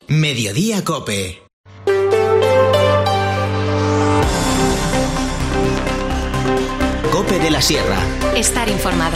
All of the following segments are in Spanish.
Mediodía COPE. COPE de la Sierra. Estar informado.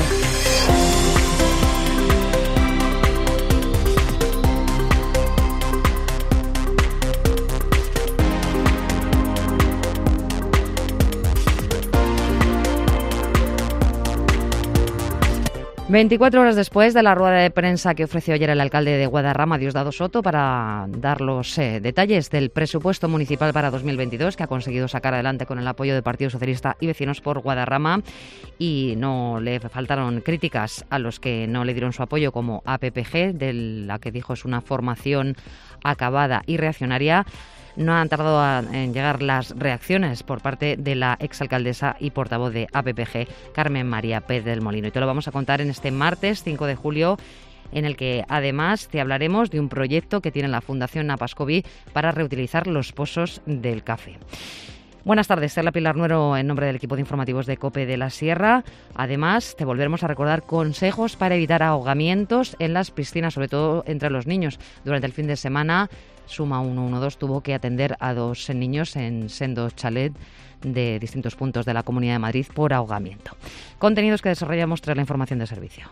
...24 horas después de la rueda de prensa que ofreció ayer el alcalde de Guadarrama, Diosdado Soto, para dar los detalles del presupuesto municipal para 2022, que ha conseguido sacar adelante con el apoyo del Partido Socialista y Vecinos por Guadarrama, y no le faltaron críticas a los que no le dieron su apoyo, como APPG, de la que dijo es una formación acabada y reaccionaria. No han tardado en llegar las reacciones por parte de la exalcaldesa y portavoz de APPG, Carmen María Pérez del Molino. Y te lo vamos a contar en este martes 5 de julio, en el que además te hablaremos de un proyecto que tiene la Fundación Napascovi para reutilizar los pozos del café. Buenas tardes, Estela Pilar Nuero en nombre del equipo de informativos de COPE de la Sierra. Además, te volveremos a recordar consejos para evitar ahogamientos en las piscinas, sobre todo entre los niños. Durante el fin de semana, Suma 112 tuvo que atender a 2 niños en sendos chalet de distintos puntos de la Comunidad de Madrid por ahogamiento. Contenidos que desarrollamos tras la información de servicio.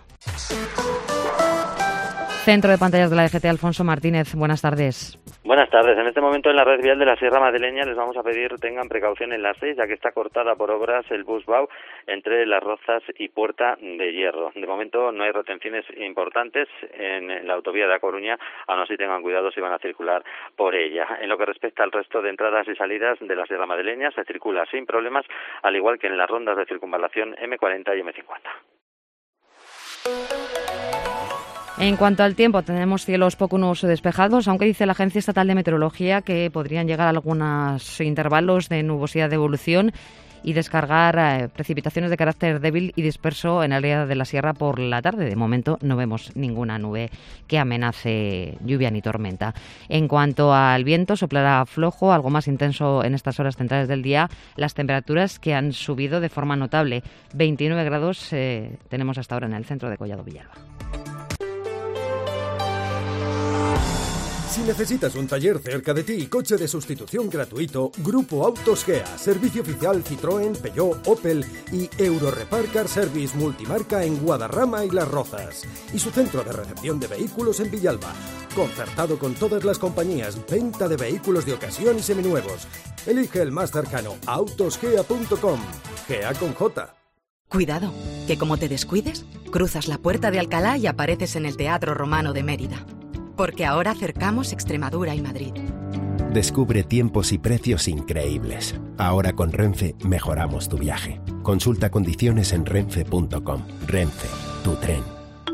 Centro de pantallas de la DGT, Alfonso Martínez, buenas tardes. Buenas tardes. En este momento en la red vial de la Sierra Madrileña les vamos a pedir tengan precaución en la 6, ya que está cortada por obras el Busbau entre Las Rozas y Puerta de Hierro. De momento no hay retenciones importantes en la autovía de A Coruña, aún así tengan cuidado si van a circular por ella. En lo que respecta al resto de entradas y salidas de la Sierra Madrileña, se circula sin problemas, al igual que en las rondas de circunvalación M40 y M50. En cuanto al tiempo, tenemos cielos poco nubosos despejados, aunque dice la Agencia Estatal de Meteorología que podrían llegar algunos intervalos de nubosidad de evolución y descargar precipitaciones de carácter débil y disperso en el área de la sierra por la tarde. De momento no vemos ninguna nube que amenace lluvia ni tormenta. En cuanto al viento, soplará flojo, algo más intenso en estas horas centrales del día. Las temperaturas que han subido de forma notable. 29 grados tenemos hasta ahora en el centro de Collado Villalba. Si necesitas un taller cerca de ti y coche de sustitución gratuito, Grupo Autos Gea, servicio oficial Citroën, Peugeot, Opel y Eurorepar Car Service multimarca en Guadarrama y Las Rozas. Y su centro de recepción de vehículos en Villalba. Concertado con todas las compañías, venta de vehículos de ocasión y seminuevos. Elige el más cercano, autosgea.com. Gea con J. Cuidado, que como te descuides, cruzas la Puerta de Alcalá y apareces en el Teatro Romano de Mérida. Porque ahora acercamos Extremadura y Madrid. Descubre tiempos y precios increíbles. Ahora con Renfe mejoramos tu viaje. Consulta condiciones en renfe.com. Renfe, tu tren.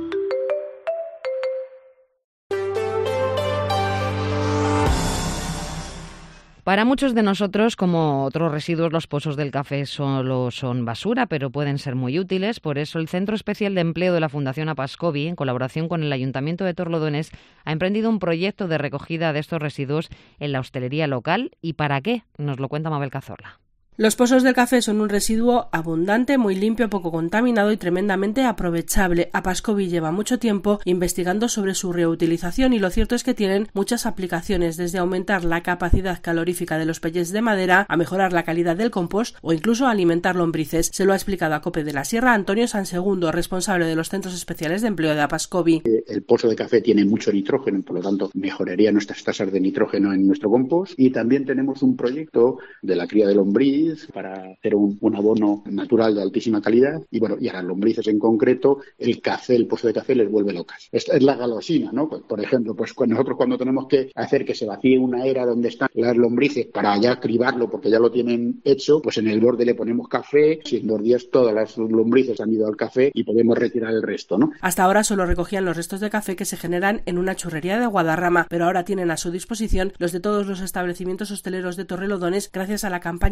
Para muchos de nosotros, como otros residuos, los pozos del café solo son basura, pero pueden ser muy útiles. Por eso, el Centro Especial de Empleo de la Fundación Napascovi, en colaboración con el Ayuntamiento de Torrelodones, ha emprendido un proyecto de recogida de estos residuos en la hostelería local. ¿Y para qué? Nos lo cuenta Mabel Cazorla. Los pozos del café son un residuo abundante, muy limpio, poco contaminado y tremendamente aprovechable. Napascovi lleva mucho tiempo investigando sobre su reutilización y lo cierto es que tienen muchas aplicaciones, desde aumentar la capacidad calorífica de los pellets de madera a mejorar la calidad del compost o incluso alimentar lombrices. Se lo ha explicado a COPE de la Sierra Antonio Sansegundo, responsable de los Centros Especiales de Empleo de Napascovi. El pozo de café tiene mucho nitrógeno, por lo tanto mejoraría nuestras tasas de nitrógeno en nuestro compost, y también tenemos un proyecto de la cría de lombriz para hacer un abono natural de altísima calidad y a las lombrices en concreto el pozo de café les vuelve locas. Esta es la galosina, ¿no? Por ejemplo, nosotros cuando tenemos que hacer que se vacíe una era donde están las lombrices para ya cribarlo porque ya lo tienen hecho, pues en el borde le ponemos café y en 2 días todas las lombrices han ido al café y podemos retirar el resto, ¿no? Hasta ahora solo recogían los restos de café que se generan en una churrería de Guadarrama, pero ahora tienen a su disposición los de todos los establecimientos hosteleros de Torrelodones gracias a la campaña iniciada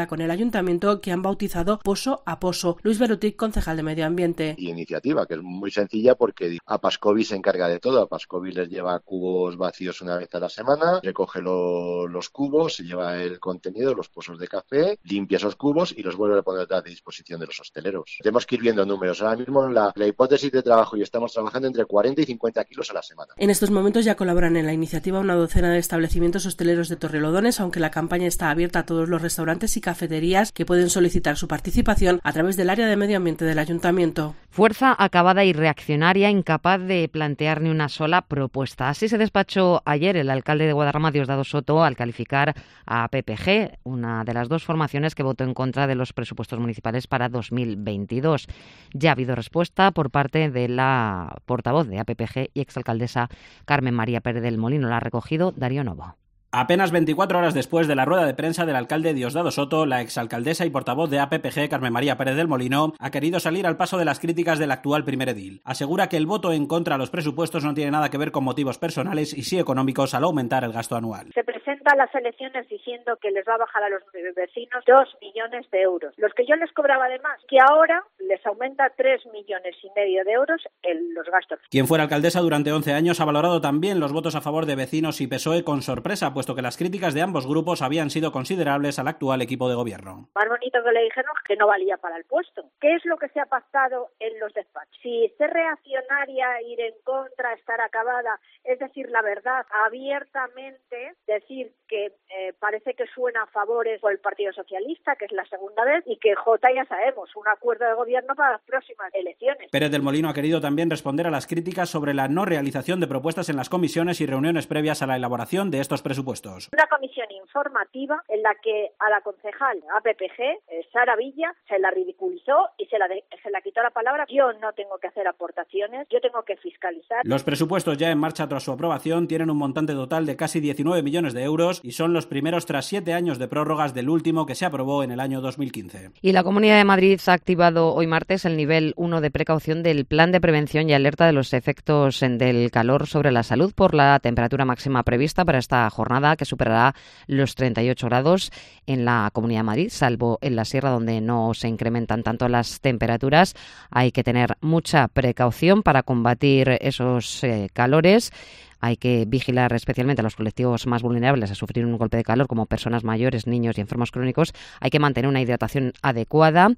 ya con el ayuntamiento, que han bautizado Pozo a Pozo. Luis Berutic, concejal de Medio Ambiente. Y iniciativa, que es muy sencilla porque Apascovi se encarga de todo. Apascovi les lleva cubos vacíos una vez a la semana, recoge los cubos, se lleva el contenido, los pozos de café, limpia esos cubos y los vuelve a poner a disposición de los hosteleros. Tenemos que ir viendo números. Ahora mismo la hipótesis de trabajo, y estamos trabajando entre 40 y 50 kilos a la semana. En estos momentos ya colaboran en la iniciativa una docena de establecimientos hosteleros de Torrelodones, aunque la campaña está abierta a todos los restaurantes y cafeterías que pueden solicitar su participación a través del área de medio ambiente del ayuntamiento. Fuerza acabada y reaccionaria, incapaz de plantear ni una sola propuesta. Así se despachó ayer el alcalde de Guadarrama, Diosdado Soto, al calificar a PPG, una de las dos formaciones que votó en contra de los presupuestos municipales para 2022. Ya ha habido respuesta por parte de la portavoz de APPG y exalcaldesa Carmen María Pérez del Molino. La ha recogido Darío Novo. Apenas 24 horas después de la rueda de prensa del alcalde Diosdado Soto, la exalcaldesa y portavoz de APPG, Carmen María Pérez del Molino, ha querido salir al paso de las críticas del actual primer edil. Asegura que el voto en contra a los presupuestos no tiene nada que ver con motivos personales y sí económicos al aumentar el gasto anual. Se presenta a las elecciones diciendo que les va a bajar a los vecinos 2 millones de euros. Los que yo les cobraba además, que ahora les aumenta 3,5 millones de euros en los gastos. Quien fuera alcaldesa durante 11 años ha valorado también los votos a favor de Vecinos y PSOE con sorpresa, puesto que las críticas de ambos grupos habían sido considerables al actual equipo de gobierno. Más bonito que le dijeron que no valía para el puesto. ¿Qué es lo que se ha pactado en los despachos? Si ser reaccionaria, ir en contra, estar acabada, es decir la verdad abiertamente, decir que parece que suena a favores por el Partido Socialista, que es la segunda vez, y que ya sabemos, un acuerdo de gobierno para las próximas elecciones. Pérez del Molino ha querido también responder a las críticas sobre la no realización de propuestas en las comisiones y reuniones previas a la elaboración de estos presupuestos. Una comisión informativa en la que a la concejal APPG, Sara Villa, se la ridiculizó y se la quitó la palabra. Yo no tengo que hacer aportaciones, yo tengo que fiscalizar. Los presupuestos ya en marcha tras su aprobación tienen un montante total de casi 19 millones de euros y son los primeros tras 7 años de prórrogas del último que se aprobó en el año 2015. Y la Comunidad de Madrid ha activado hoy martes el nivel 1 de precaución del Plan de Prevención y Alerta de los efectos del calor sobre la salud por la temperatura máxima prevista para esta jornada, que superará los 38 grados en la Comunidad de Madrid, salvo en la Sierra, donde no se incrementan tanto las temperaturas. Hay que tener mucha precaución para combatir esos calores. Hay que vigilar especialmente a los colectivos más vulnerables a sufrir un golpe de calor, como personas mayores, niños y enfermos crónicos. Hay que mantener una hidratación adecuada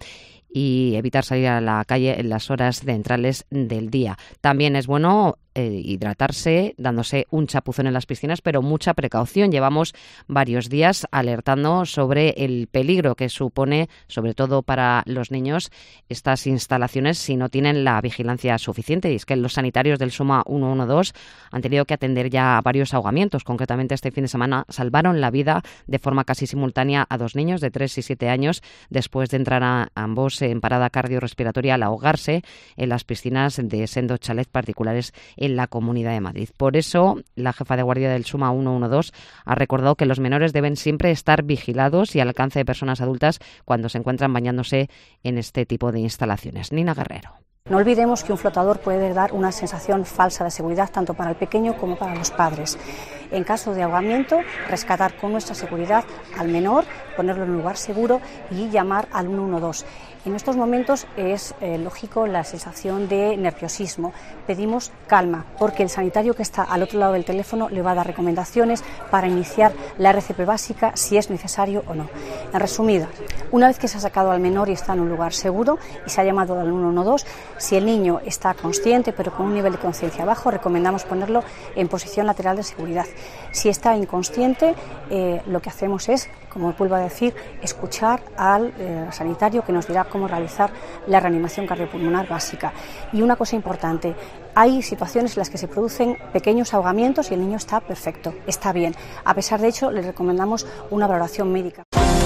y evitar salir a la calle en las horas centrales del día. También es bueno hidratarse dándose un chapuzón en las piscinas, pero mucha precaución. Llevamos varios días alertando sobre el peligro que supone, sobre todo para los niños, estas instalaciones si no tienen la vigilancia suficiente. Y es que los sanitarios del SUMA 112 han tenido que atender ya varios ahogamientos. Concretamente, este fin de semana salvaron la vida de forma casi simultánea a 2 niños de 3 y 7 años después de entrar a ambos en parada cardiorrespiratoria al ahogarse en las piscinas de sendos chalets particulares en la Comunidad de Madrid. Por eso, la jefa de guardia del SUMA 112 ha recordado que los menores deben siempre estar vigilados y al alcance de personas adultas cuando se encuentran bañándose en este tipo de instalaciones. Nina Guerrero. No olvidemos que un flotador puede dar una sensación falsa de seguridad tanto para el pequeño como para los padres. En caso de ahogamiento, rescatar con nuestra seguridad al menor, ponerlo en un lugar seguro y llamar al 112. En estos momentos es lógico la sensación de nerviosismo. Pedimos calma, porque el sanitario que está al otro lado del teléfono le va a dar recomendaciones para iniciar la RCP básica si es necesario o no. En resumidas, una vez que se ha sacado al menor y está en un lugar seguro y se ha llamado al 112, si el niño está consciente pero con un nivel de conciencia bajo, recomendamos ponerlo en posición lateral de seguridad. Si está inconsciente, lo que hacemos es, como vuelvo a decir, escuchar al sanitario que nos dirá cómo realizar la reanimación cardiopulmonar básica. Y una cosa importante, hay situaciones en las que se producen pequeños ahogamientos y el niño está perfecto, está bien. A pesar de ello, le recomendamos una valoración médica.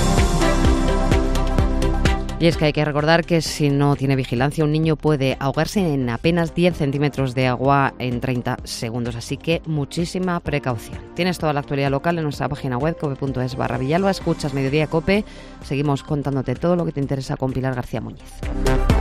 Y es que hay que recordar que si no tiene vigilancia, un niño puede ahogarse en apenas 10 centímetros de agua en 30 segundos. Así que muchísima precaución. Tienes toda la actualidad local en nuestra página web cope.es/Villalba. Escuchas Mediodía Cope. Seguimos contándote todo lo que te interesa con Pilar García Muñiz.